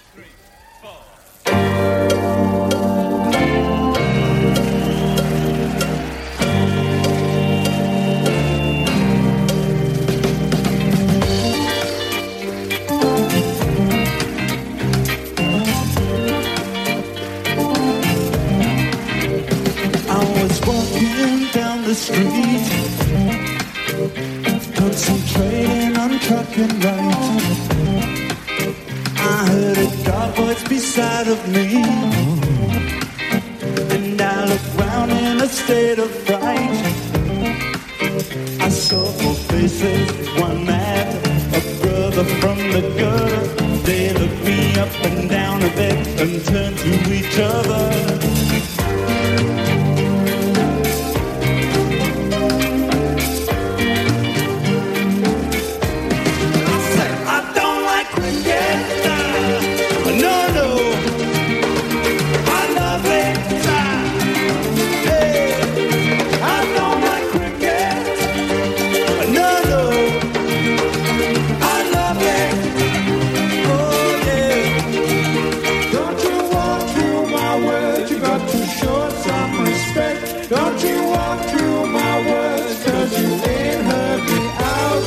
The street, concentrating on trucking right. I heard a dark voice beside of me, and I looked round in a state of fright. I saw four faces, one mad, a brother from the gutter. They looked me up and down a bit and turned to each other. Don't you walk through my words, 'cause you ain't heard me out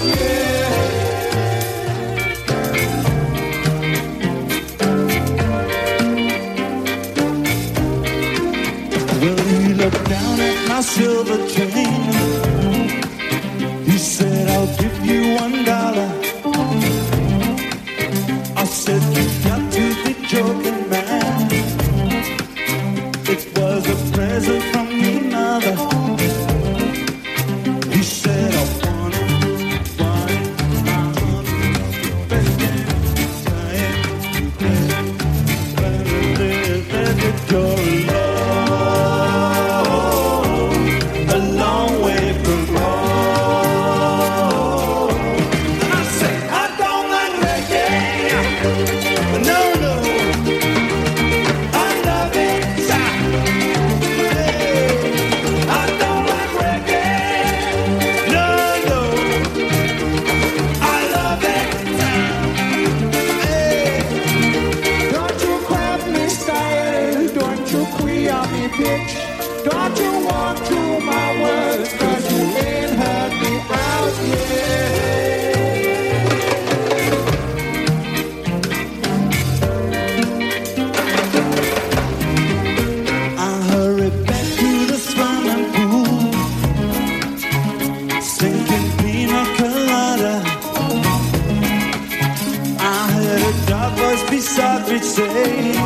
yet. Well, he looked down at my silver chain. He said, I'll give you $1. I said, you've got to be joking, man. It was a present from your mother. He said, I want it, your love, a long way from home. And I say, I don't like reggae. No, no. I love it. Bitch, don't you walk through my words, 'cause you ain't heard me out yet. I hurried back to the swimming pool, sinking pina colada. I heard a dark voice beside me say,